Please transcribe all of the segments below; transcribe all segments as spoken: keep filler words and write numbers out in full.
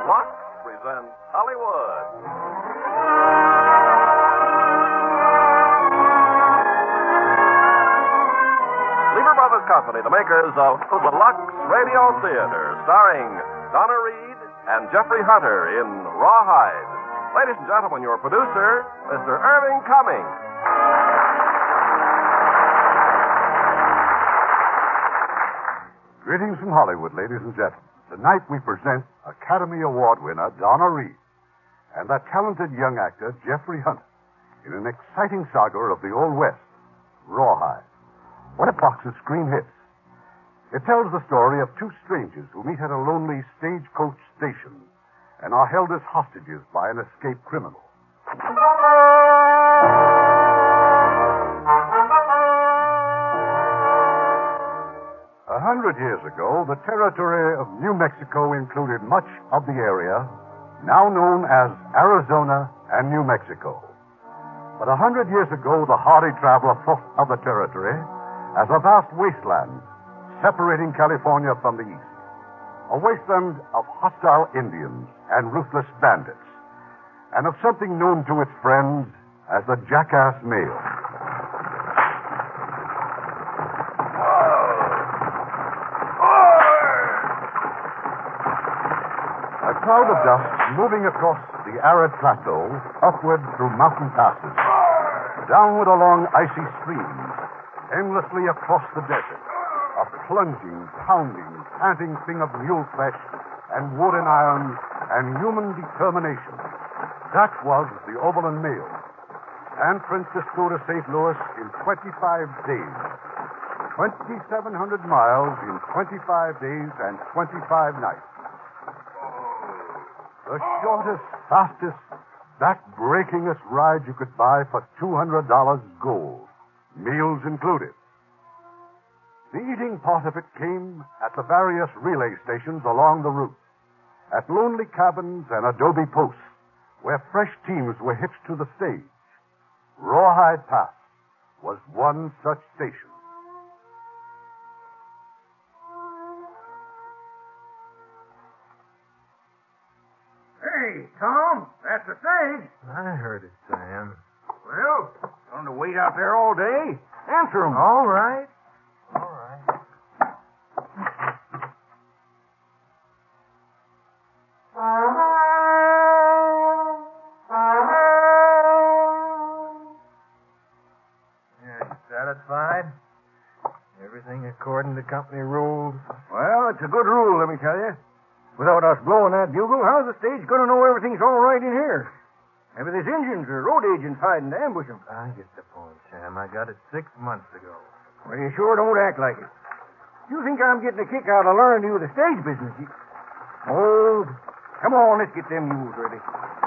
Fox presents Hollywood. Lever Brothers Company, the makers of the Lux Radio Theater, starring Donna Reed and Jeffrey Hunter in Rawhide. Ladies and gentlemen, your producer, Mister Irving Cummings. Greetings from Hollywood, ladies and gentlemen. Tonight we present Academy Award winner Donna Reed and that talented young actor Jeffrey Hunter in an exciting saga of the Old West, Rawhide. What a box of screen hits. It tells the story of two strangers who meet at a lonely stagecoach station and are held as hostages by an escaped criminal. A hundred years ago, the territory of New Mexico included much of the area now known as Arizona and New Mexico. But a hundred years ago, the hardy traveler thought of the territory as a vast wasteland separating California from the east. A wasteland of hostile Indians and ruthless bandits, and of something known to its friends as the Jackass Mail. A cloud of dust moving across the arid plateau, upward through mountain passes, downward along icy streams, endlessly across the desert. A plunging, pounding, panting thing of mule flesh and wood and iron and human determination. That was the Overland Mail. San Francisco to Saint Louis in twenty-five days. twenty-seven hundred miles in twenty-five days and twenty-five nights. The shortest, fastest, back-breakingest ride you could buy for two hundred dollars gold. Meals included. The eating part of it came at the various relay stations along the route, at lonely cabins and adobe posts where fresh teams were hitched to the stage. Rawhide Pass was one such station. Hey, Tom, that's the stage. I heard it, Sam. Well, going to wait out there all day? Answer 'em. All right. All right. Yeah, satisfied? Everything according to company rules? Well, it's a good rule, let me tell you. Without us blowing that bugle, how's the stage going to know everything's all right in here? Maybe there's Indians or road agents hiding to ambush 'em. I get the point, Sam. I got it six months ago. Well, you sure don't act like it. You think I'm getting a kick out of learning you the stage business? You... Oh, come on, let's get them mules ready.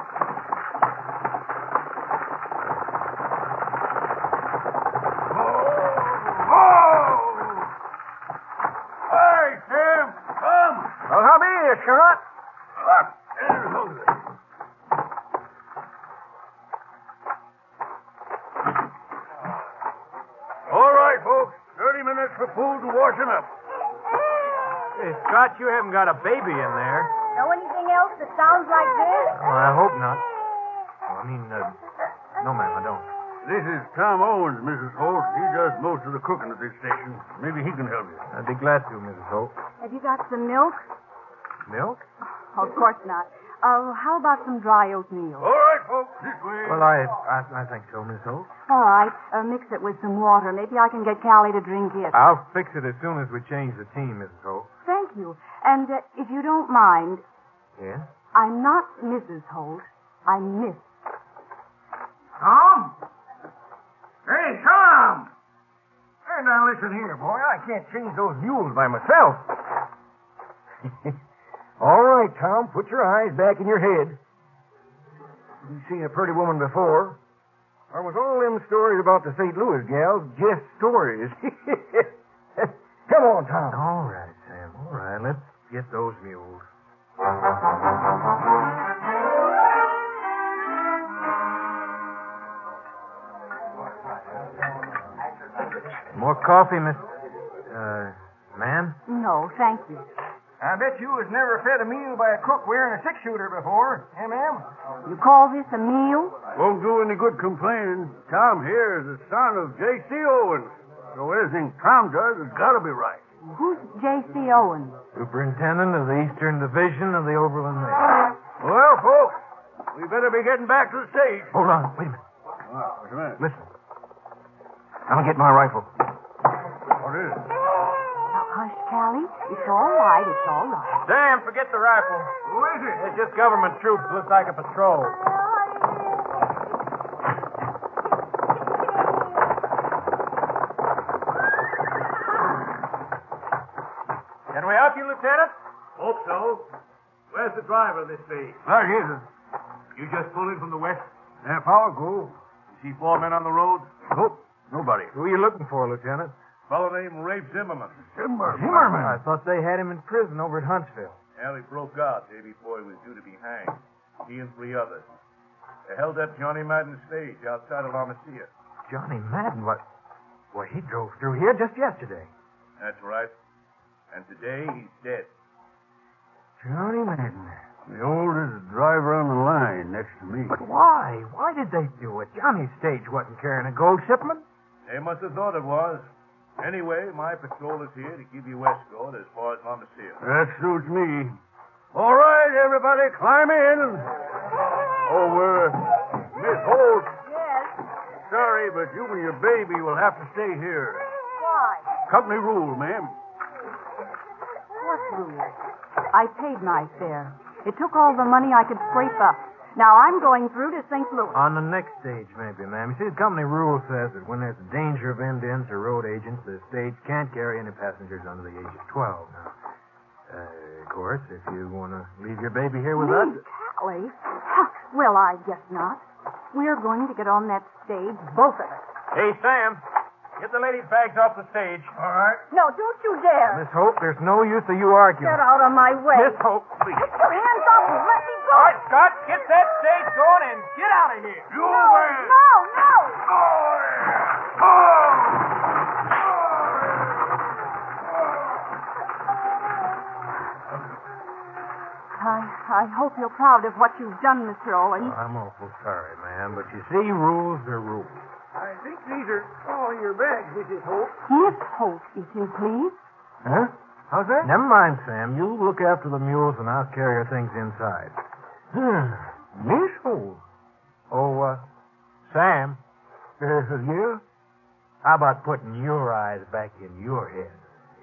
Well, how be you, Shot? All right, folks. Thirty minutes for food and washing up. Hey, Scott, you haven't got a baby in there. Know anything else that sounds like this? Well, I hope not. Well, I mean, uh, no, ma'am, I don't. This is Tom Owens, Missus Holt. He does most of the cooking at this station. Maybe he can help you. I'd be glad to, Missus Holt. Have you got some milk? Milk? Oh, of course not. Uh, how about some dry oatmeal? All right, folks. This way. Well, I, I, I think so, Miss Holt. All right. Uh, mix it with some water. Maybe I can get Callie to drink it. I'll fix it as soon as we change the team, Missus Holt. Thank you. And uh, if you don't mind, Yeah? I'm not Missus Holt. I'm Miss. Tom? Hey, Tom! Hey, now listen here, boy. I can't change those mules by myself. All right, Tom. Put your eyes back in your head. You've seen a pretty woman before. Or was all them stories about the Saint Louis gals just stories? Come on, Tom. All right, Sam. All right. Let's get those mules. More coffee, Miss... Uh, ma'am? No, thank you. I bet you was never fed a meal by a cook wearing a six-shooter before, eh, ma'am? You call this a meal? Won't do any good complaining. Tom here is the son of J C. Owens. So anything Tom does has got to be right. Who's J C. Owens? Superintendent of the Eastern Division of the Overland Mail. Well, folks, we better be getting back to the stage. Hold on. Wait a minute. Oh, what's the matter? Listen. I'll get my rifle. What is it? Now, hush, Callie. It's all right. It's all right. Sam, forget the rifle. Who is it? It's just government troops. Looks like a patrol. Can we help you, Lieutenant? Hope so. Where's the driver of this stage? There he is. You just pulled in from the west? Half hour ago. You see four men on the road? Nope. Nobody. Who are you looking for, Lieutenant? Fellow named Rafe Zimmerman. Zimmerman? Zimmerman? I thought they had him in prison over at Huntsville. Alley broke out day before he was due to be hanged. He and three others. They held up Johnny Madden's stage outside of La Mesilla. Johnny Madden? What? Well, he drove through here just yesterday. That's right. And today he's dead. Johnny Madden. The oldest driver on the line next to me. But why? Why did they do it? Johnny's stage wasn't carrying a gold shipment. They must have thought it was. Anyway, my patrol is here to give you escort as far as La Mesilla. That suits me. All right, everybody, climb in. Oh, uh, Miss Holt. Yes. Sorry, but you and your baby will have to stay here. Why? Company rule, ma'am. What rule? I paid my fare. It took all the money I could scrape up. Now I'm going through to Saint Louis. On the next stage, maybe, ma'am. You see, the company rule says that when there's a danger of Indians or road agents, the stage can't carry any passengers under the age of twelve. Now, uh, of course, if you want to leave your baby here with us... Me, Callie? Well, I guess not. We're going to get on that stage, both of us. Hey, Sam, get the lady's bags off the stage. All right. No, don't you dare. Miss Hope, there's no use of you arguing. Get out of my way. Miss Hope, please. Get your hands off me. Let me go. All right, Scott, get that stage going and get out of here. You No, away. no, no. I, I hope you're proud of what you've done, Mister Owens. I'm awful sorry, ma'am, but you see, rules are rules. I think these are all your bags, Missus Hope. Miss Holt, if you please. Huh? How's that? Never mind, Sam. You look after the mules, and I'll carry your things inside. Miss Hope. Oh, uh, Sam. Uh, yeah? How about putting your eyes back in your head?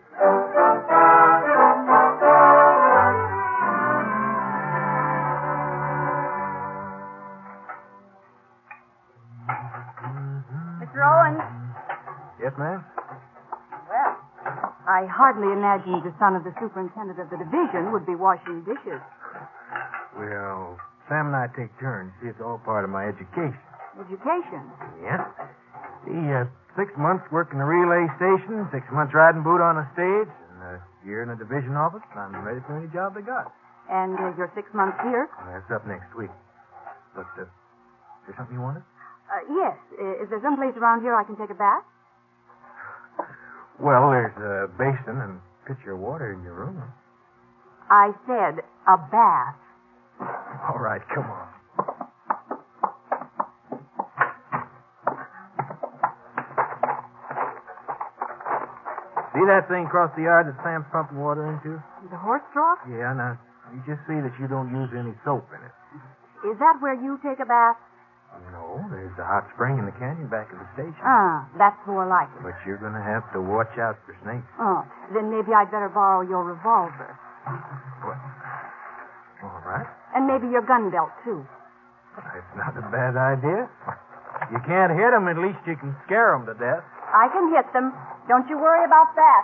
Mister Owens. Yes, ma'am? Well, I hardly imagined the son of the superintendent of the division would be washing dishes. Well, Sam and I take turns. See, it's all part of my education. Education. Yes. See, uh, six months working the relay station, six months riding boot on a stage, and a year in the division office. I'm ready for any job they got. And uh, your six months here? Well, that's up next week. But, uh, is there something you wanted? Uh, yes. Uh, is there some place around here I can take a bath? Well, there's a basin and a pitcher of water in your room. I said a bath. All right, come on. See that thing across the yard that Sam's pumping water into? The horse trough? Yeah, now, you just see that you don't use any soap in it. Is that where you take a bath? No, there's a hot spring in the canyon back of the station. Ah, that's more like it. But you're going to have to watch out for snakes. Oh, then maybe I'd better borrow your revolver. What? All right. And maybe your gun belt, too. That's not a bad idea. You can't hit them, at least you can scare them to death. I can hit them. Don't you worry about that.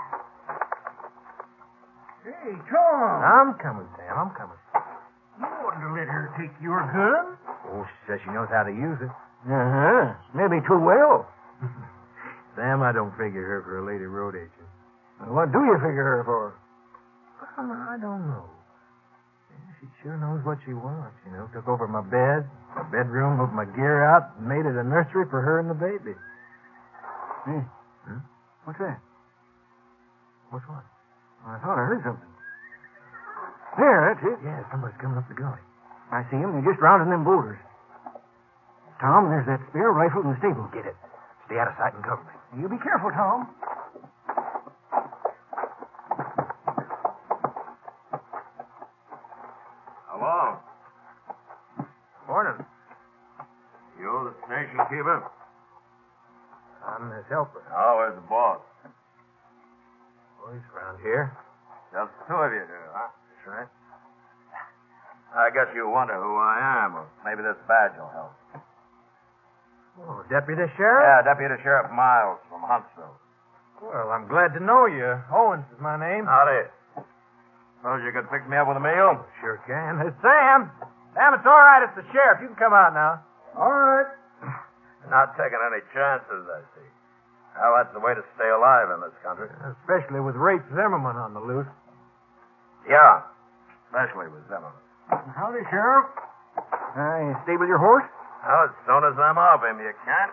Hey, Tom. I'm coming, Sam. I'm coming. You oughtn't to let her take your gun. Oh, she says she knows how to use it. Uh-huh. Maybe too well. Sam, I don't figure her for a lady road agent. What do you figure her for? Well, I don't know. She sure knows what she wants, you know. Took over my bed, my bedroom, moved my gear out, and made it a nursery for her and the baby. Hey. Hmm? What's that? What's what? I thought I heard something. There, that's it. Yeah, somebody's coming up the gully. I see him. They're just rounding them boulders. Tom, there's that spare rifle in the stable. Get it. Stay out of sight and cover me. You be careful, Tom. Hello. Morning. You the station keeper? I'm his helper. Oh, where's the boss? Oh, he's around here. Just two of you here, huh? That's right. I guess you wonder who I am, or maybe this badge will help. Oh, Deputy Sheriff? Yeah, Deputy Sheriff Miles from Huntsville. Well, I'm glad to know you. Owens is my name. Howdy. Suppose you could pick me up with a meal? Sure can. It's Sam. Sam, it's all right. It's the sheriff. You can come out now. All right. Not taking any chances, I see. Well, that's the way to stay alive in this country. Especially with Rafe Zimmerman on the loose. Yeah, especially with Zimmerman. Howdy, Sheriff. I stable your horse? Well, as soon as I'm off him, you can.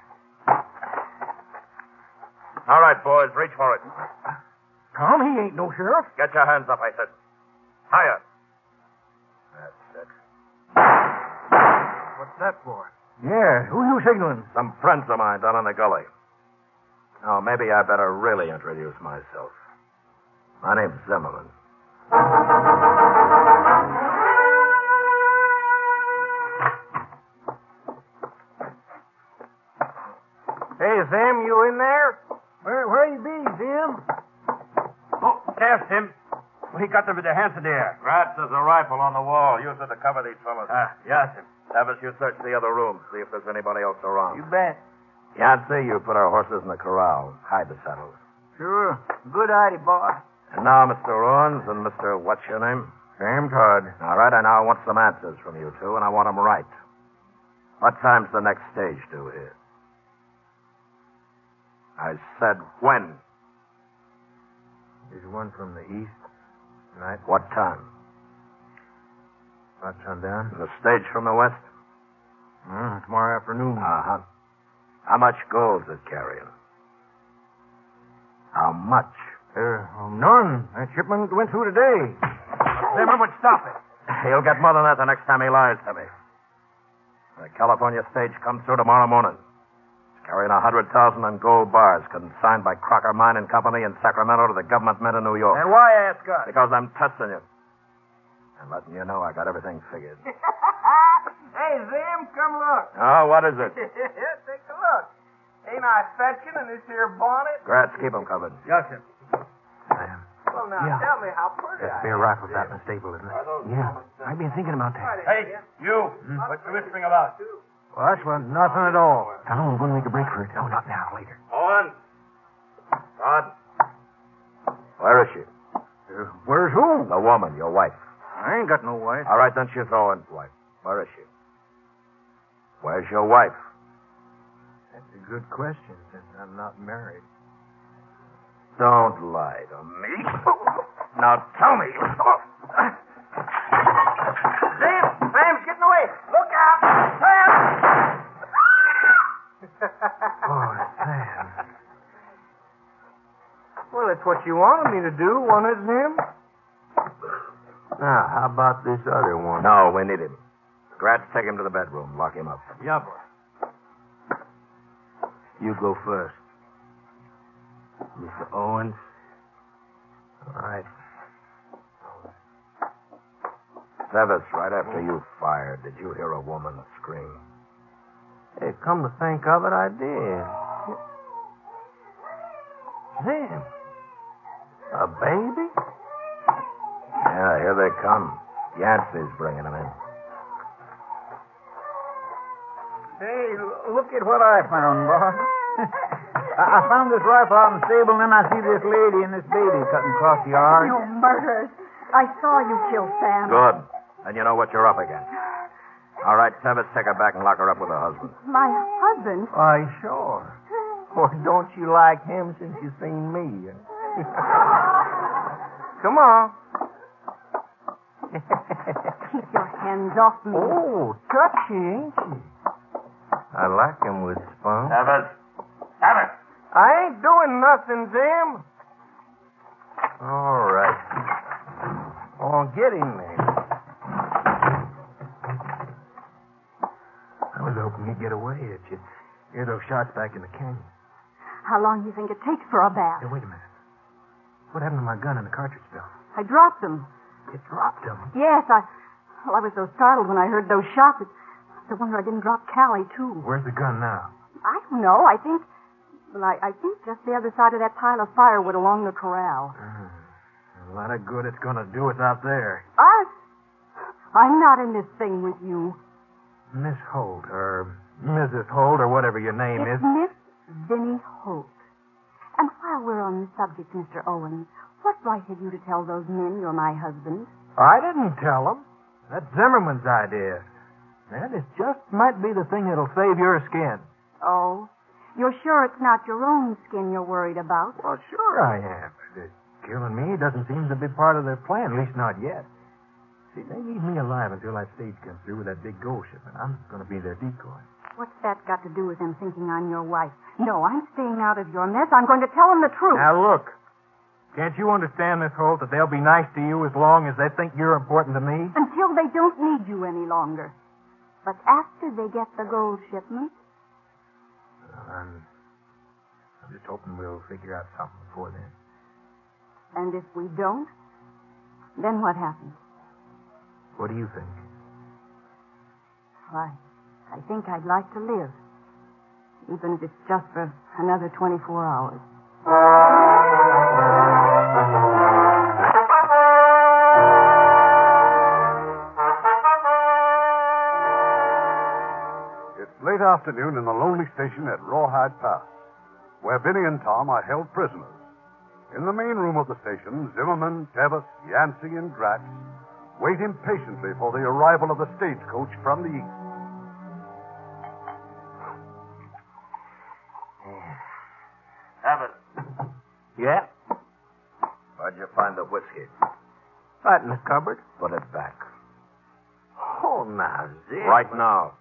All right, boys, reach for it. Tom, he ain't no sheriff. Get your hands up, I said. Higher. That's it. What's that for? Yeah, who you signaling? Some friends of mine down in the gully. Now, maybe I better really introduce myself. My name's Zimmerman. Hey, Sam, you in there? Where, where you be, Jim? Oh, there's him. Well, he got them with their hands in the air. Gratz, there's a rifle on the wall. Use it to cover these fellas. Ah, yes. Tavis, you search the other rooms. See if there's anybody else around. You bet. Yancey, you put our horses in the corral. Hide the saddles. Sure. Good idea, boss. And now, Mister Owens and Mister What's your name? Sam Todd. All right, I now want some answers from you two, and I want them right. What time's the next stage due here? I said when. There's one from the east tonight. What time? About sundown. The stage from the west? Mm, tomorrow afternoon. Uh-huh. How much gold's it carrying? How much? Uh, oh, none. That shipment went through today. Zimmerman, stop it. He'll get more than that the next time he lies to me. The California stage comes through tomorrow morning. It's carrying a hundred thousand in gold bars consigned by Crocker Mining Company in Sacramento to the government mint in New York. And why ask us? Because I'm testing you. And letting you know I got everything figured. Hey, Zim, come look. Oh, what is it? Take a look. Ain't I fetching in this here bonnet? Gratz, keep them covered. Yes, sir. Sam. Well, now, Yeah. tell me how pretty That I spare am. rifle's out in the stable, isn't it? Yeah, I've been thinking about that. Hey, you. What you whispering about? Well, that's what, nothing at all. How long are we going to make a break for it? Oh, not now, later. Owen. Todd. Where is she? Uh, where's who? The woman, your wife. I ain't got no wife. All right, then she's Owen's wife. Where is she? Where's your wife? That's a good question, since I'm not married. Don't lie to me. Now tell me. Sam! Sam's getting away! Look out! Sam! Oh, Sam. Well, that's what you wanted me to do, wasn't it, Zim? Now, how about this other one? No, we need him. Gratz, take him to the bedroom. Lock him up. Yeah, boy. You go first. Mister Owens. All right. Sevis, right after you fired, did you hear a woman scream? Hey, come to think of it, I did. Zim. A baby? Yeah, here they come. Yancey's bringing them in. Hey, look at what I found, boss. I found this rifle out in the stable, and then I see this lady and this baby cutting across the yard. You murderers. I saw you kill Sam. Good. And you know what you're up against. All right, Sevis, take her back and lock her up with her husband. My husband? Why, sure. Or don't you like him since you seen me? Come on. Keep your hands off me. Oh, touchy, ain't she? I like him with spunk. Sevis! Sevis! I ain't doing nothing, Zim. All right. Oh, get in there. I was hoping you'd get away if you'd hear those shots back in the canyon. How long do you think it takes for a bath? Hey, wait a minute. What happened to my gun and the cartridge belt? I dropped them. You dropped them. Yes, I... Well, I was so startled when I heard those shots. It's a wonder I didn't drop Callie, too. Where's the gun now? I don't know. I think... Well, I, I think just the other side of that pile of firewood along the corral. Uh, a lot of good it's going to do us out there. Us? I'm not in this thing with you. Miss Holt, or Missus Holt, or whatever your name It's is. Miss Vinnie Holt. And while we're on the subject, Mister Owens, what right have you to tell those men you're my husband? I didn't tell them. That's Zimmerman's idea. And it just might be the thing that'll save your skin. Oh? You're sure it's not your own skin you're worried about? Well, sure I am. But killing me doesn't seem to be part of their plan, at least not yet. See, they need me alive until that stage comes through with that big gold shipment. I'm going to be their decoy. What's that got to do with them thinking I'm your wife? No, I'm staying out of your mess. I'm going to tell them the truth. Now, look. Can't you understand, Miss Holt, that they'll be nice to you as long as they think you're important to me? Until they don't need you any longer. But after they get the gold shipment... I'm, I'm just hoping we'll figure out something before then. And if we don't, then what happens? What do you think? Why, I think I'd like to live. Even if it's just for another twenty-four hours. It's late afternoon in the lonely station at Rawhide Pass, where Vinny and Tom are held prisoners. In the main room of the station, Zimmerman, Tevis, Yancey, and Gratz wait impatiently for the arrival of the stagecoach from the east. Abbott, Yeah? where'd you find the whiskey? Right in the cupboard. Put it back. Oh, now, Zim. Right now.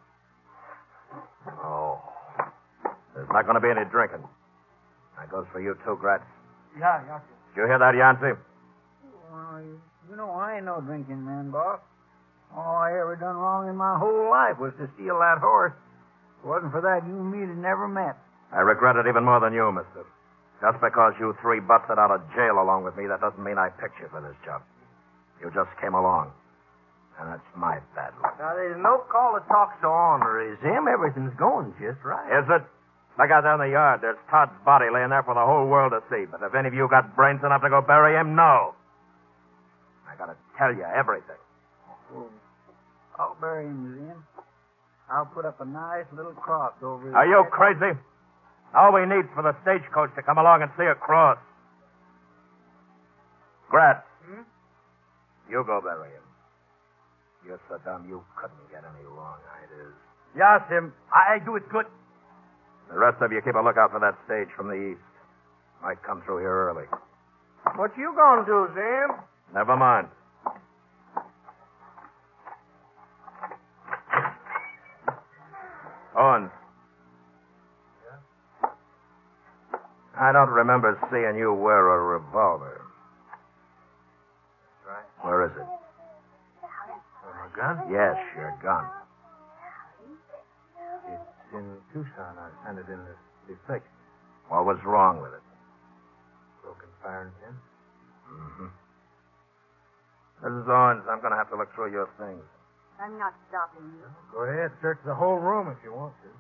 Oh. There's not going to be any drinking. That goes for you too, Gratz. Yeah, yeah. Did you hear that, Yancey? Well, you know, I ain't no drinking man, boss. All I ever done wrong in my whole life was to steal that horse. If it wasn't for that, you and me'd have never met. I regret it even more than you, mister. Just because you three busted out of jail along with me, that doesn't mean I picked you for this job. You just came along. And that's my bad luck. Now, there's no call to talk so ornery, Zim. Everything's going just right. Is it? Look out there in the yard. There's Todd's body laying there for the whole world to see. But if any of you got brains enough to go bury him, no. I gotta tell you everything. Well, I'll bury him, Zim. I'll put up a nice little cross over his Are you head. crazy? All we need for the stagecoach to come along and see a cross. Gratz. Hmm? You go bury him. You're so dumb you couldn't get any wrong ideas. Yes, Zim. I do it good. The rest of you keep a lookout for that stage from the east. Might come through here early. What you gonna do, Zim? Never mind. Owens. Yeah? I don't remember seeing you wear a revolver. That's right. Where is it? Oh, my gun? Yes, your gun. It's in Tucson. I sent it in the defect. What was wrong with it? Broken firing pin. Mm-hmm. Missus Owens, I'm going to have to look through your things. I'm not stopping you. Go ahead. Search the whole room if you want to.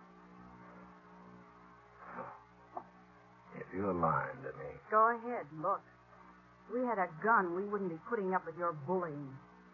If you're lying to me. Go ahead, look. If we had a gun, we wouldn't be putting up with your bullying.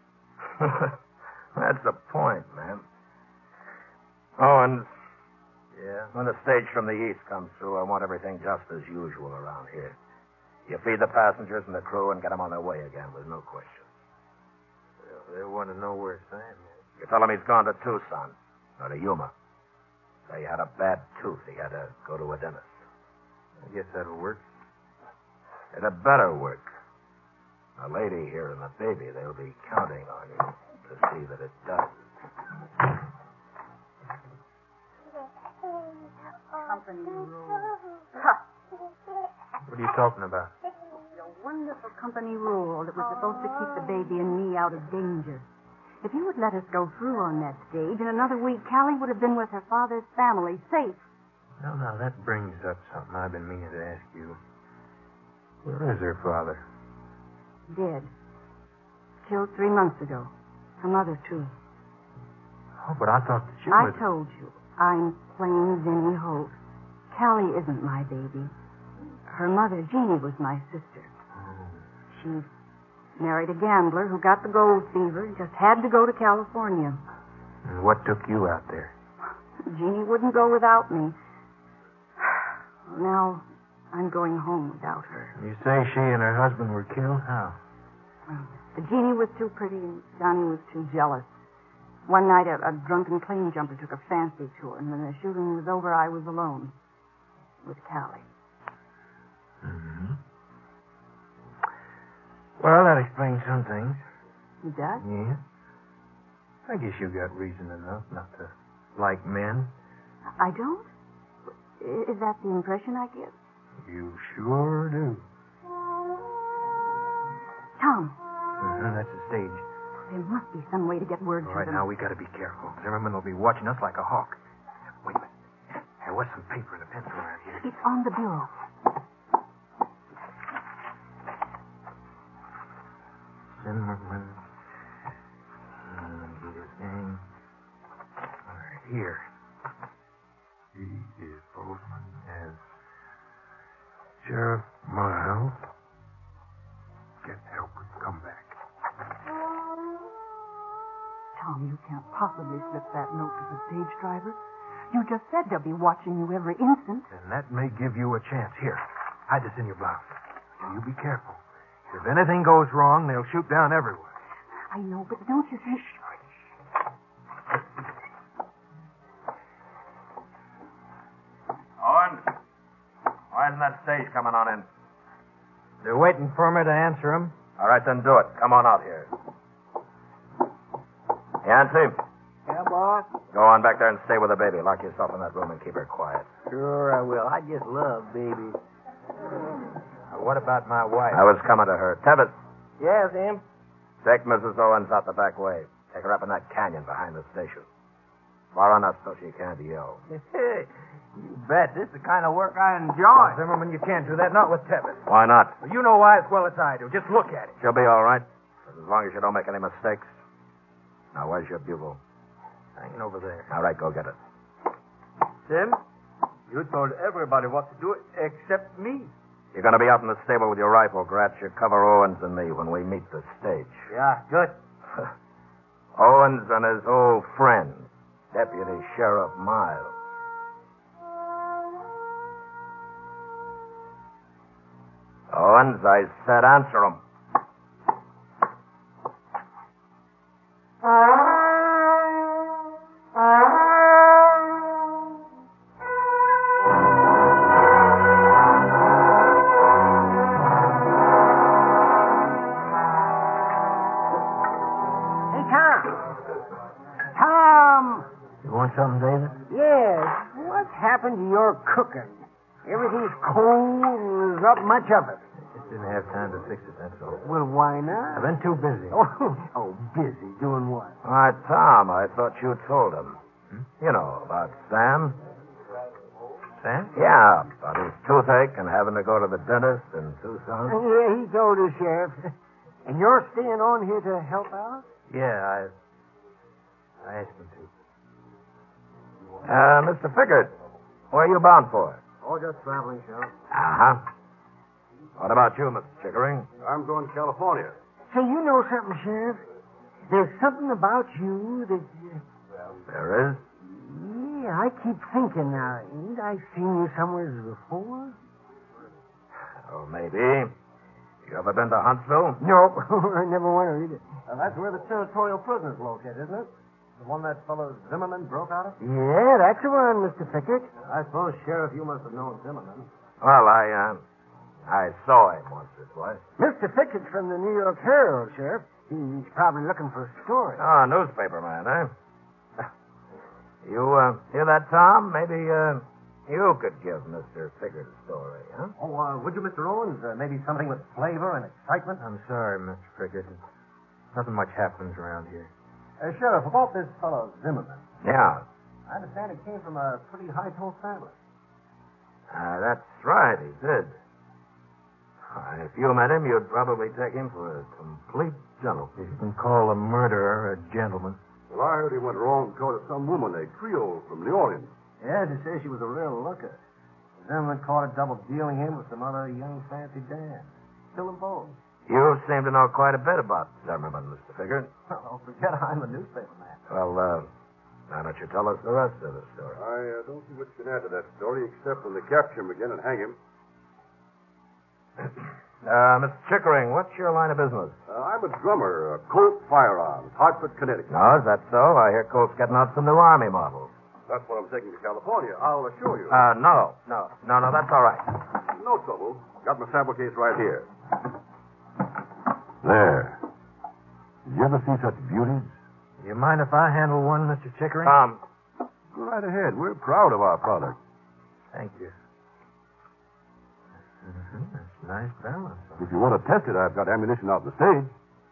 That's the point, man. Owens. Yeah? When the stage from the east comes through, I want everything just as usual around here. You feed the passengers and the crew and get them on their way again with no question. Well, they want to know where Sam is. You tell him he's gone to Tucson or to Yuma. Say he had a bad tooth. He had to go to a dentist. I guess that'll work. It had better work. The lady here and the baby, they'll be counting on you to see that it does. Company rules. What are you talking about? Your wonderful company rule that was supposed to keep the baby and me out of danger. If you would let us go through on that stage, in another week, Callie would have been with her father's family, safe. Well, now, that brings up something I've been meaning to ask you. Where is her father? Dead. Killed three months ago. Her mother, too. Oh, but I thought that you I was... told you. I'm plain Zinnie Holt. Callie isn't my baby. Her mother, Jeannie, was my sister. She married a gambler who got the gold fever and just had to go to California. And what took you out there? Jeannie wouldn't go without me. Now I'm going home without her. You say she and her husband were killed? How? Well, Jeannie was too pretty and Johnny was too jealous. One night a, a drunken claim jumper took a fancy to her, and when the shooting was over, I was alone with Callie. Mm-hmm. Well, that explains some things. It does? Yeah. I guess you got reason enough not to like men. I don't? Is that the impression I give? You sure do. Tom. Uh-huh, that's the stage. There must be some way to get word All to right, them. now we got to be careful. Zimmerman will be watching us like a hawk. Wait a minute. There was some paper and a pencil around here. It's on the bureau. Zimmerman. And his name. All right, here. He is Bozeman as Sheriff Miles. Get help and come back. Tom, you can't possibly slip that note to the stage driver. You just said they'll be watching you every instant. And that may give you a chance. Here, hide this in your blouse. Now, you be careful. If anything goes wrong, they'll shoot down everywhere. I know, but don't you think... Owen, why isn't that stage coming on in? They're waiting for me to answer them. All right, then do it. Come on out here. Yancy, Yeah, boss? go on back there and stay with the baby. Lock yourself in that room and keep her quiet. Sure I will. I just love babies. Now, what about my wife? I was coming to her. Tevis, Yes, Em? take Missus Owens out the back way. Take her up in that canyon behind the station. Far enough so she can't yell. You bet. This is the kind of work I Now, enjoy. Zimmerman, you can't do that. Not with Tevis. Why not? Well, you know why as well as I do. Just look at it. She'll be all right. As long as you don't make any mistakes. Now, where's your bugle? Hanging over there. All right, go get it. Sim, you told everybody what to do except me. You're going to be out in the stable with your rifle, Gratz. You cover Owens and me when we meet the stage. Yeah, good. Owens and his old friend, Deputy Sheriff Miles. Owens, I said answer him. Hey, Tom. Tom! You want something, David? Yes. What's happened to your cooking? Everything's cold and there's not much of it. Just didn't have time to fix it, that's all. Well, why not? I've been too busy. Oh, oh, busy. Doing what? Why, Tom, I thought you told him. Hmm? You know, about Sam. Sam? Yeah, about his toothache and having to go to the dentist in Tucson. Yeah, he told us, Sheriff. And you're staying on here to help out? Yeah, I... I asked him to. Uh, Mister Fickard, where are you bound for? Oh, just traveling, Sheriff. Uh-huh. What about you, Mister Chickering? I'm going to California. Say, you know something, Sheriff? There's something about you that... There is? Yeah, I keep thinking now. Ain't I seen you somewhere before? Oh, maybe. You ever been to Huntsville? Nope. I never want to read it. Uh, that's where the territorial prison's located, isn't it? The one that fellow Zimmerman broke out of? Yeah, that's the one, Mister Pickett. I suppose, Sheriff, you must have known Zimmerman. Well, I, uh, I saw him once or twice. Mister Pickett's from the New York Herald, Sheriff. He's probably looking for a story. Oh, newspaper man, eh? You, uh, hear that, Tom? Maybe, uh, You could give Mister Figgert a story, huh? Oh, uh, would you, Mister Owens? Uh, maybe something with flavor and excitement? I'm sorry, Mister Figgert. Nothing much happens around here. Uh, Sheriff, about this fellow Zimmerman. Yeah. I understand he came from a pretty high-tone family. Uh, that's right, he did. Uh, if you met him, you'd probably take him for a complete gentleman. You can call a murderer a gentleman. Well, I heard he went wrong because of some woman, a Creole from New Orleans. Yeah, they say she was a real looker. Zimmerman caught her double dealing him with some other young fancy dad. Killed them both. You seem to know quite a bit about Zimmerman, Mister Figgert. Well, don't forget I'm a newspaper man. Well, uh, why don't you tell us the rest of the story? I uh, don't see much you can add to that story, except when they capture him again and hang him. Uh, Mister Chickering, what's your line of business? Uh, I'm a drummer, uh, Colt Firearms, Hartford, Connecticut. No, is that so? I hear Colt's getting out some new Army models. That's what I'm taking to California. I'll assure you. Uh, no, no, no, no, that's all right. No trouble. Got my sample case right here. There. Did you ever see such beauties? You mind if I handle one, Mister Chickering? Tom. Go right ahead. We're proud of our product. Thank you. Mm-hmm. That's a nice balance. If you want to test it, I've got ammunition out on the stage.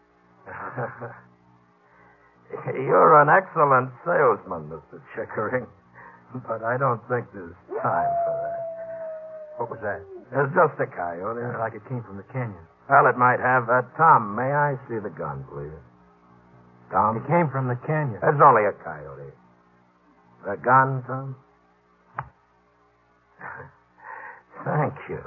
You're an excellent salesman, Mister Chickering, but I don't think there's time for that. What was that? It's just a coyote. Like it came from the canyon. Well, it might have. Uh, Tom, may I see the gun, please? Tom? It came from the canyon. It's only a coyote. The gun, Tom? Thank you.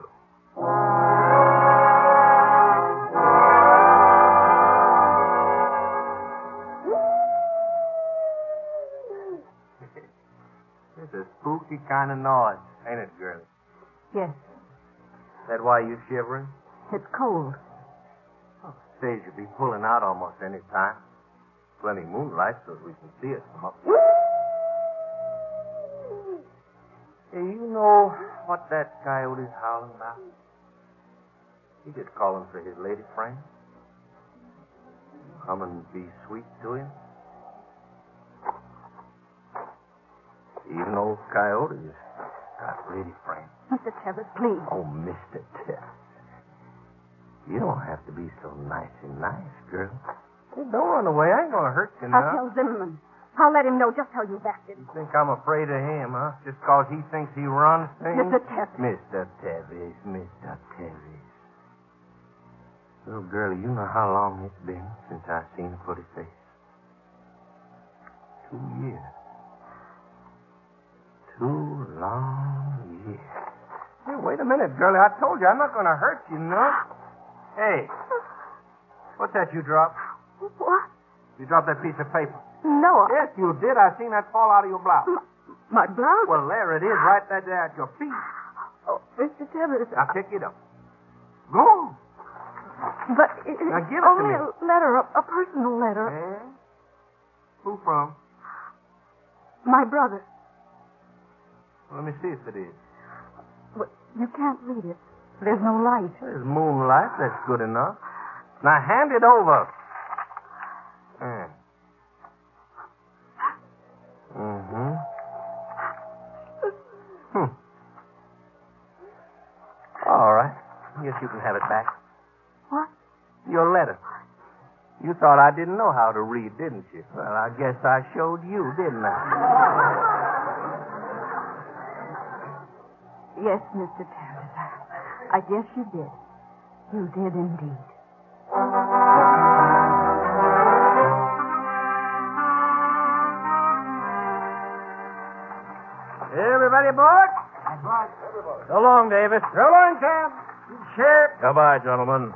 It's a spooky kind of noise, ain't it, girlie? Yes, Is that why you shivering? it's cold. Oh, stage will be pulling out almost any time. Plenty moonlight so we can see it from up. Hey, you know what that coyote's howling about? He just calling for his lady friend. Come and be sweet to him. Even old coyotes got lady friends. Mister Tevis, please. Oh, Mister Tevis. You don't have to be so nice and nice, girl. Hey, don't run away. I ain't gonna hurt you I'll now. tell Zimmerman. I'll let him know just how you've acted. You think I'm afraid of him, huh? Just 'cause he thinks he runs things? Mister Tevis. Mister Tevis, Mister Tevis. Little girl, you know how long it's been since I've seen a pretty face? Two years. Two long years. Hey, wait a minute, girlie. I told you I'm not going to hurt you, no? Hey, what's that you dropped? What? You dropped that piece of paper. No. I- Yes, you did. I seen that fall out of your blouse. M- my blouse? Well, there it is, right there, there at your feet. Oh, Mister Tevis. Now pick it up. Go. But it, Now it's give it to only me. a letter, a, a personal letter. Yeah? Who from? My brother. Let me see if it is. But you can't read it. There's no light. There's moonlight. That's good enough. Now hand it over. Yeah. Mm-hmm. Hmm. All right. Guess you can have it back. What? Your letter. You thought I didn't know how to read, didn't you? Well, I guess I showed you, didn't I? Yes, Mister Tevis. I, I guess you did. You did indeed. Everybody aboard? So long, Davis. So long, Sam. Sheriff. Goodbye, gentlemen.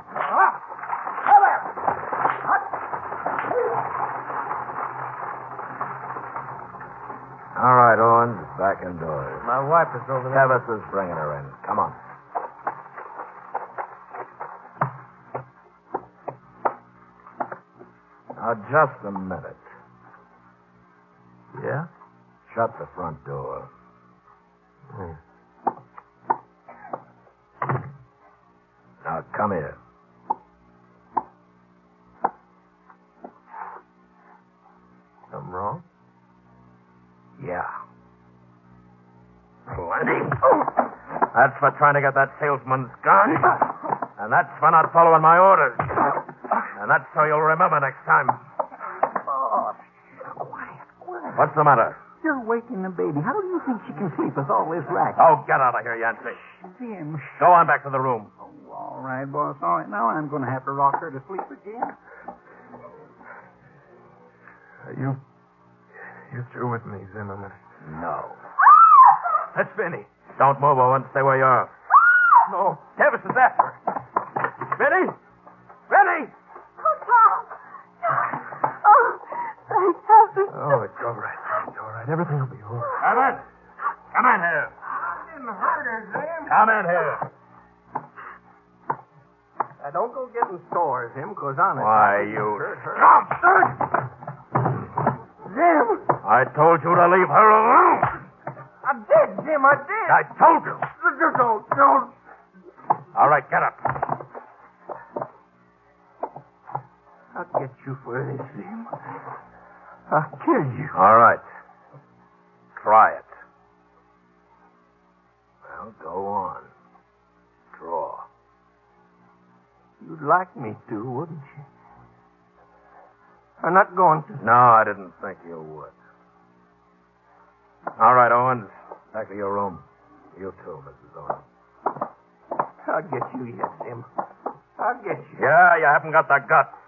All right, Owens, back indoors. My wife is over there. Tevis is bringing her in. Come on. Now, just a minute. Yeah? Shut the front door. Oh. Now, come here. Something wrong? Yeah. Andy. That's for trying to get that salesman's gun. And that's for not following my orders. And that's so you'll remember next time. Oh, quiet, quiet. What's the matter? You're waking the baby. How do you think she can sleep with all this racket? Oh, get out of here, Yancey. Jim. Go on back to the room. Oh, all right, boss. All right, now I'm going to have to rock her to sleep again. Are you... You're through with me, Zimmerman. No. That's Benny. Don't move, Owen. Stay where you are. No, Davis is after her. Benny! Benny! Oh, Tom. Oh, thank heaven. Oh, it's all right. It's all right. Everything will be all right. Come in. Come in here. I didn't hurt her, Zim. Come in here. Now, don't go getting sores, him, because honest. Why, you... Hurt her. Stop! Jim! I told you to leave her alone. I did, Jim, I did. I told you. Don't, don't. All right, get up. I'll get you for this, Jim. I'll kill you. All right. Try it. Well, go on. Draw. You'd like me to, wouldn't you? I'm not going to. No, I didn't think you would. All right, Owens. Back to your room. You too, Missus Owens. I'll get you yet, Jim. I'll get you. Yeah, you haven't got the guts.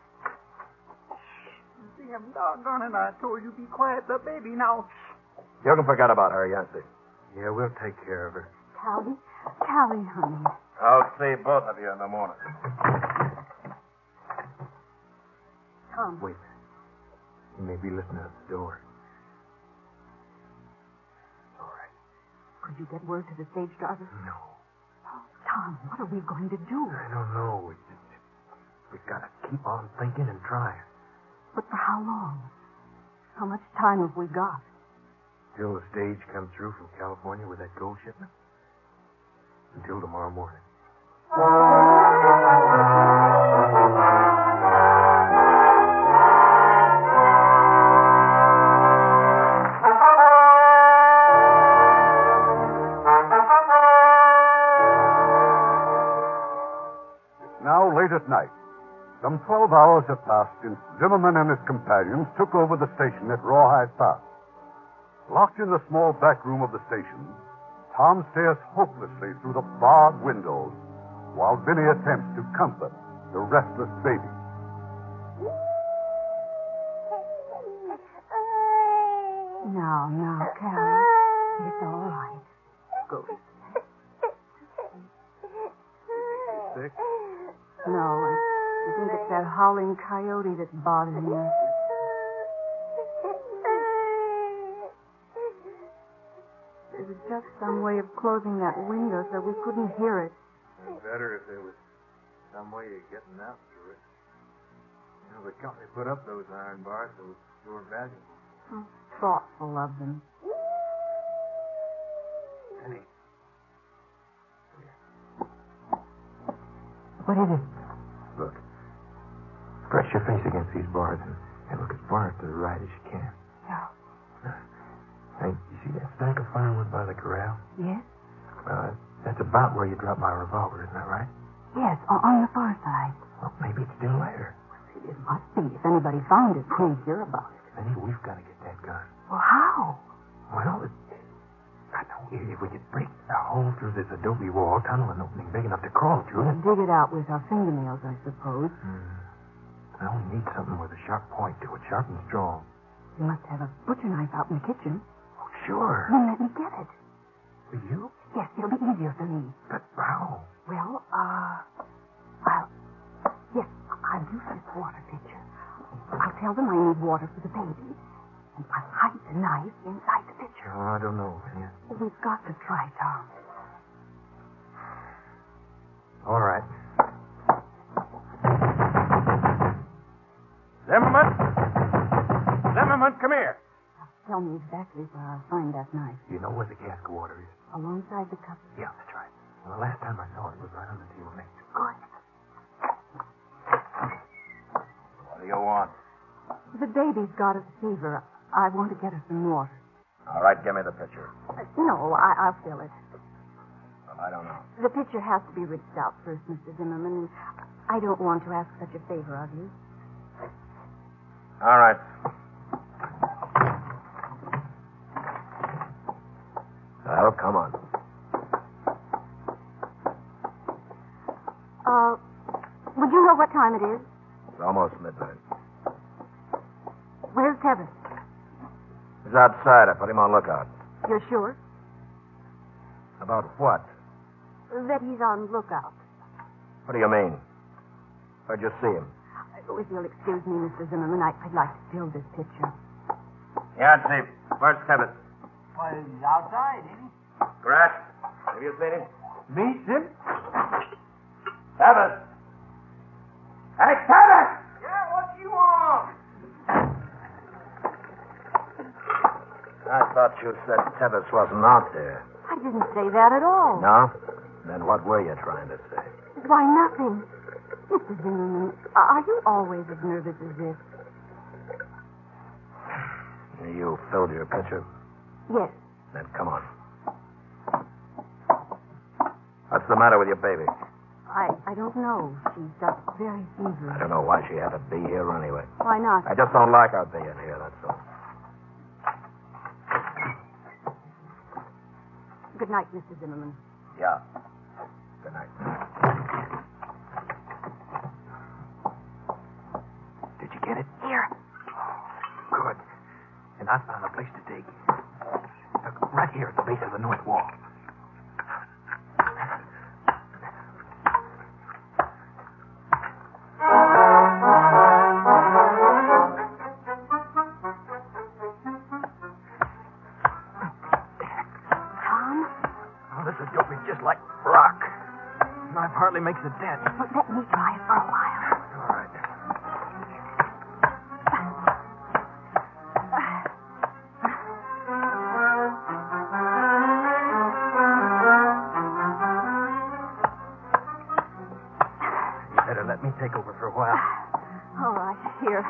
Jim, doggone it, I told you be quiet. The baby now. You can forget about her, Yancey. Yeah, we'll take care of her. Callie, Callie, honey. I'll see both of you in the morning. Tom. Wait. You may be listening at the door. All right. Could you get word to the stage driver? No. Oh, Tom, what are we going to do? I don't know. We, we gotta keep on thinking and trying. But for how long? How much time have we got? Till the stage comes through from California with that gold shipment? Until tomorrow morning. It's now late at night. Some twelve hours have passed since Zimmerman and his companions took over the station at Rawhide Pass. Locked in the small back room of the station, Tom stares hopelessly through the barred windows while Vinny attempts to comfort the restless baby. Now, now, Callie. It's all right. Go. Sick? No, I think it's that howling coyote that's bothering her. There was just some way of closing that window so we couldn't hear it. It'd be better if there was some way of getting out through it. You know, the company put up those iron bars, so they were valuable. How thoughtful of them. Penny. What is it? Look. Press your face against these bars and, and look as far to the right as you can. Yeah. Hey, you see that stack of firewood by the corral? Yes? Well, that's about where you dropped my revolver, isn't that right? Yes, on, on the far side. Well, maybe it's still there. It must be. If anybody found it, we'll hear about it. Penny, we've got to get that gun. Well, how? Well, it, I know if if we could break a hole through this adobe wall, tunnel an opening big enough to crawl through it. Dig it out with our fingernails, I suppose. Hmm. Well, we need something with a sharp point to it, sharp and strong. You must have a butcher knife out in the kitchen. Oh, sure. Then let me get it. For you? Yes, it'll be easier for me. But how? Well, uh, I'll... Yes, I'll use this water pitcher. I'll tell them I need water for the baby. And I'll hide the knife inside the pitcher. Oh, I don't know, Penny. We've got to try, Tom. All right. Zimmerman? Zimmerman, come here. Tell me exactly where I'll find that knife. You know where the cask of water is? Alongside the cup. Yeah, that's right. Well, the last time I saw it was right on the table next to it. Good. What do you want? The baby's got a fever. I want to get her some water. All right, give me the picture. Uh, no, I, I'll fill it. Well, I don't know. The picture has to be rinsed out first, Mister Zimmerman, and I don't want to ask such a favor of you. All right. Well, come on. Uh, would you know what time it is? It's almost midnight. Where's Kevin? He's outside. I put him on lookout. You're sure? About what? That he's on lookout. What do you mean? Where'd you see him? Oh, if you'll excuse me, Mister Zimmerman, I, I'd like to fill this picture. Yeah, Chief. Where's Kevin? Well, he's outside, isn't he? Grant, have you seen him? Me, Sim? Kevin! Hey, Kevin! Yeah, what you want? I thought you said Tevis wasn't out there. I didn't say that at all. No? Then what were you trying to say? Why, nothing. Mister Zimmerman, are you always as nervous as this? You filled your picture? Yes. Then come on. What's the matter with your baby? I, I don't know. She's just very feverish. I don't know why she had to be here anyway. Why not? I just don't like her being here, that's all. Good night, Mister Zimmerman. Yeah. Good night. Did you get it? Here. Good. And I found a place to dig. Look, right here at the base of the north wall. Tom? Oh, this adobe is just like rock. Knife hardly makes a dent. Well, let me try it for a while. All right. You better let me take over for a while. All right, here.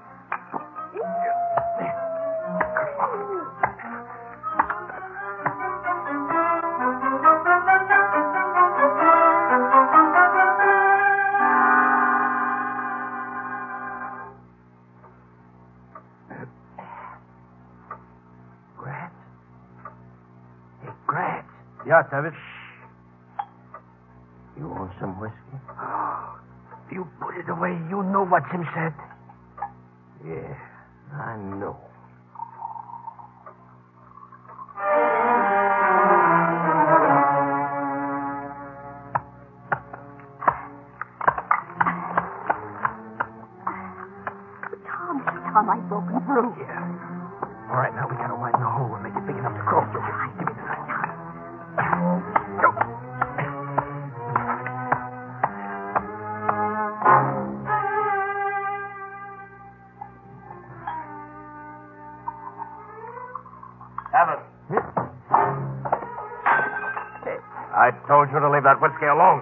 Grant? Hey, Grant. Yeah, Tevis. You want some whiskey? You put it away. You know what Jim said. Yeah, I know. Tom, Tom, I've broken through. Yeah. All right, now we gotta widen the hole and make it big enough to crawl through. Give me the knife. Go. Kevin. Hey, I told you to leave that whiskey alone.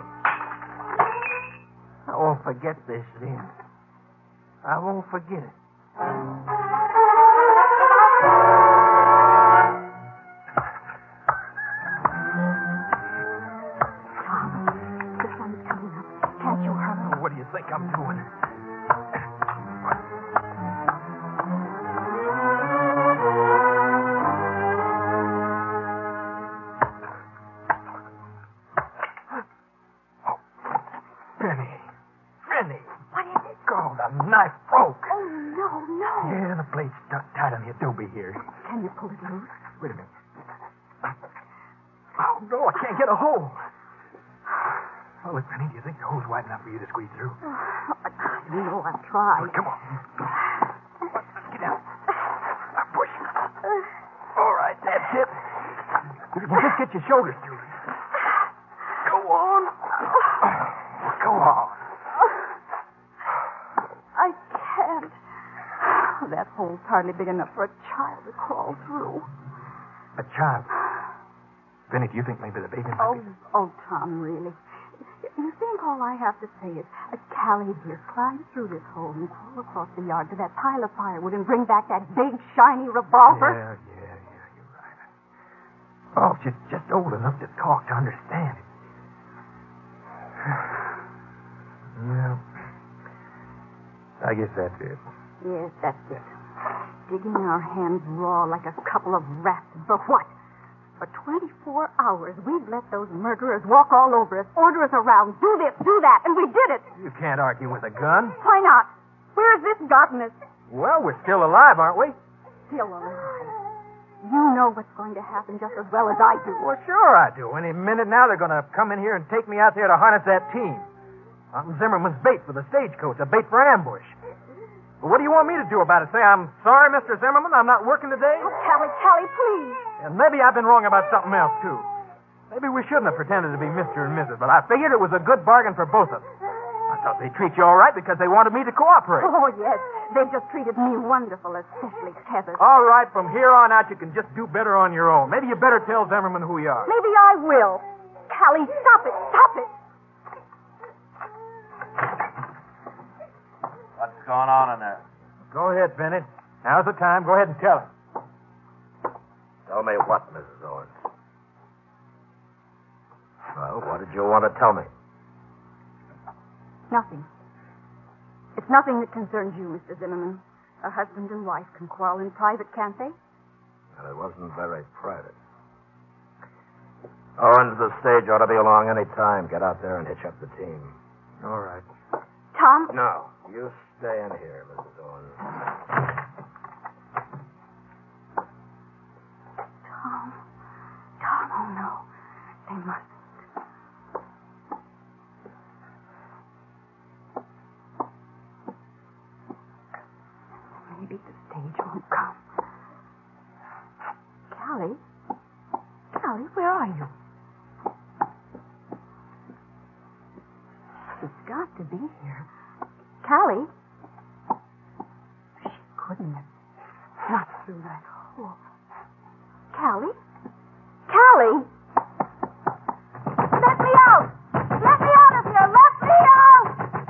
I won't forget this, then. I won't forget it. Tom, the sun's coming up. Can't you hurry? What do you think I'm doing? Oh, Benny. Benny. What is it? Oh, the knife broke. Oh, no, no. Yeah, the blade's stuck tight on the adobe here. Can you pull it loose? Wait a minute. Oh, no, I can't get a hole. Well, look, Benny, do you think the hole's wide enough for you to squeeze through? I don't know. I've tried. Come on. Let's get out. Now push. All right, that's it. You can just get your shoulders through. Go on. Go on. I can't. That hole's hardly big enough for a child to crawl through. A child. Benny, do you think maybe the baby might Oh, be... oh, Tom, really? You think all I have to say is, uh, Callie, dear, climb through this hole and crawl across the yard to that pile of firewood and bring back that big, shiny revolver? Yeah, yeah, yeah, you're just, just old enough to talk to understand it. Yeah. I guess that's it. Yes, that's it. Digging our hands raw like a couple of rats. For what? For twenty-four hours, we've let those murderers walk all over us, order us around, do this, do that, and we did it. You can't argue with a gun. Why not? Where's this gotten us? Well, we're still alive, aren't we? Still alive. You know what's going to happen just as well as I do. Well, sure I do. Any minute now they're going to come in here and take me out there to harness that team. I'm Zimmerman's bait for the stagecoach, a bait for ambush. Well, what do you want me to do about it? Say, I'm sorry, Mister Zimmerman, I'm not working today? Oh, Callie, Callie, please. And maybe I've been wrong about something else, too. Maybe we shouldn't have pretended to be Mister and Missus, but I figured it was a good bargain for both of us. I thought they'd treat you all right because they wanted me to cooperate. Oh, yes. They've just treated me wonderful, especially Tevis. All right, from here on out, you can just do better on your own. Maybe you better tell Zimmerman who you are. Maybe I will. Callie, stop it. Stop it. What's going on in there? Go ahead, Bennett. Now's the time. Go ahead and tell him. Tell me what, Missus Owens? Well, what did you want to tell me? Nothing. It's nothing that concerns you, Mister Zimmerman. A husband and wife can quarrel in private, can't they? Well, it wasn't very private. Owens, the stage ought to be along any time. Get out there and hitch up the team. All right. Tom? No, you stay in here, Missus Owens. Tom. Tom, oh no. They mustn't. Maybe the stage won't come. Callie? Callie, where are you? She's got to be here. Callie? She couldn't have. Not through that hole. Callie? Callie! Let me out! Let me out of here! Let me out!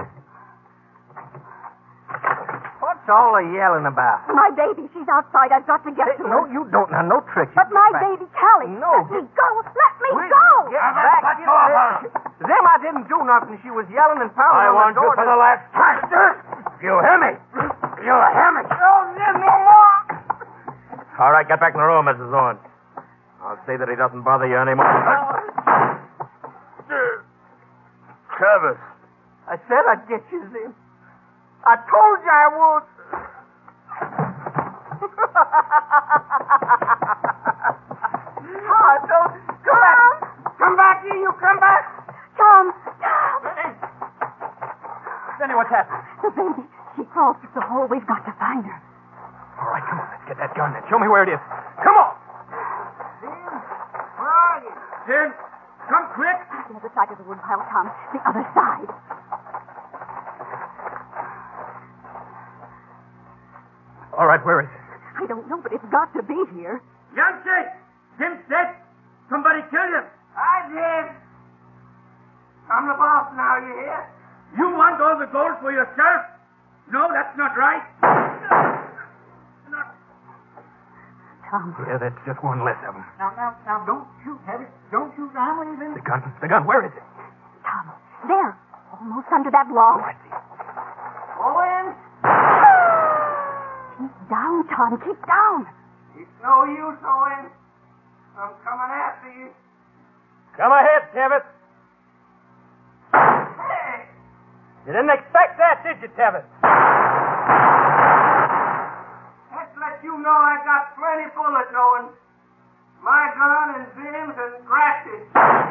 What's all the yelling about? My baby, she's outside. I've got to get to her. No, you don't. Now, no tricks. But my baby, Callie. No. Let me go. Let me Will go. you Get back. Let go of her. Them, I didn't do nothing. She was yelling and pounding I on want the you door. for the last time. You hear me? You hear me? Don't live no more. All right, get back in the room, Missus Owens. I'll see that he doesn't bother you anymore. Travis. I said I'd get you, Zim. I told you I would. I told you. Come back. Come back here, you come back. Tom. Tom. Benny, what's happened? The baby. She crawled through the hole. We've got to find her. All right, come on. Let's get that gun then. Show me where it is. Come on. Where are you? Zim, come quick. The other side of the woodpile, Tom. The other side. All right, where is it? I don't know, but it's got to be here. Yancey! Zim's dead. Somebody killed him. I did. I'm the boss now, you hear? You want all the gold for yourself? No, that's not right. Not... Tom. Yeah, that's just one less of them. Now, now, now, don't shoot, Heavy. Don't shoot. I'm leaving. The gun. The gun. Where is it? Tom. There. Almost under that log. Oh, I see. Owens! Keep down, Tom. Keep down. It's no use, Owens. I'm coming after you. Come ahead, Tevis. Hey! You didn't expect that, did you, Tevis? Let's let you know I got plenty bullets, Owens. My gun and Zim's and Grafty's.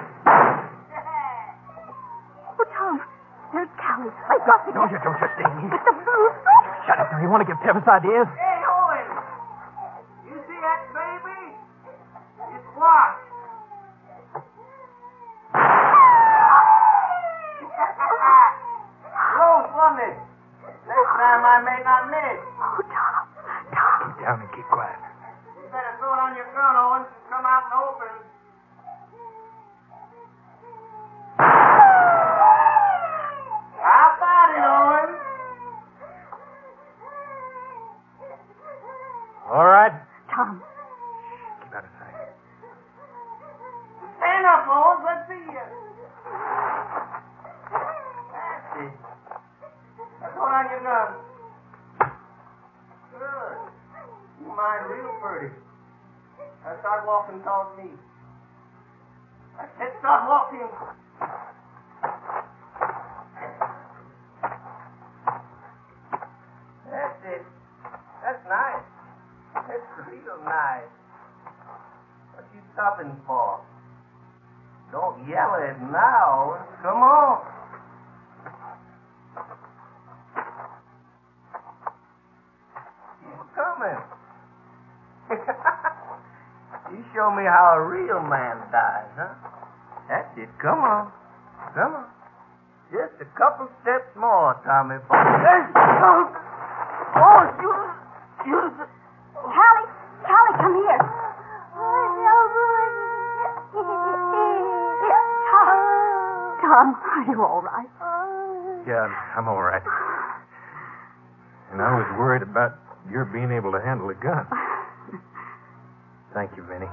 Oh, Tom. There's Callie. I've got to Don't get you, don't you stay me. But the blue fish. Shut up. Now, you want to give Tevis ideas? Hey, Owens! You see that baby? It's washed. Close, wasn't it? Next time I may not miss. Oh, Tom. Tom. Keep down and keep quiet. You better throw it on your gun, Owens, and come out in the open. How about it, Owens? All right. Tom. Keep out of sight. up, Bones. Let's see you. That's it. Now, throw down your gun. Good. You mind real pretty. Now start walking towards me. I said start walking. That's it. That's nice. That's real nice. What you stopping for? Don't yell it now. Come on. Keep coming. You show me how a real man dies, huh? That's it. Come on. Come on. Just a couple steps more, Tommy. Oh, oh, you, you. Callie, Callie, come here. Tom, Tom, are you all right? Yeah, I'm all right. And I was worried about your being able to handle a gun. Thank you, Vinny.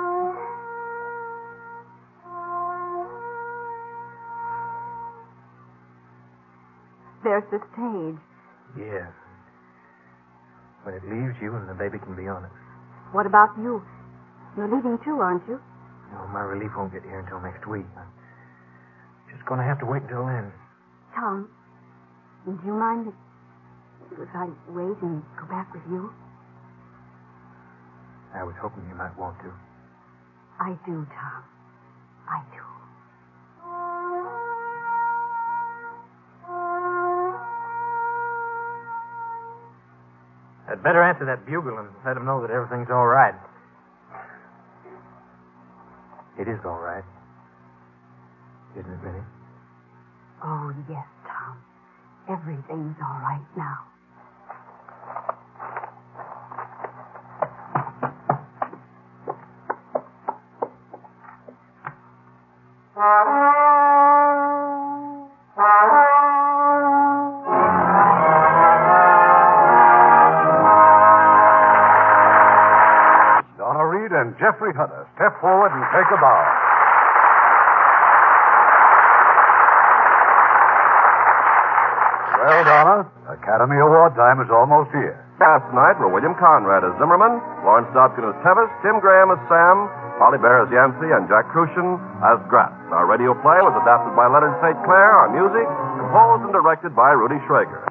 There's the stage. Yeah. When it leaves you and the baby can be on it. What about you? You're leaving too, aren't you? No, my relief won't get here until next week. I'm just going to have to wait until then. Tom, do you mind if, if I wait and go back with you? I was hoping you might want to. I do, Tom. I do. I'd better answer that bugle and let him know that everything's all right. It is all right. Isn't it, Vinny? Oh, yes, Tom. Everything's all right now. Donna Reed and Jeffrey Hunter step forward and take a bow. Well, Donna, Academy Award time is almost here. Cast tonight were William Conrad as Zimmerman, Lawrence Dobkin as Tevis, Tim Graham as Sam, Polly Bear as Yancey, and Jack Crucian as Gratz. Our radio play was adapted by Leonard Saint Clair. Our music, composed and directed by Rudy Schrager.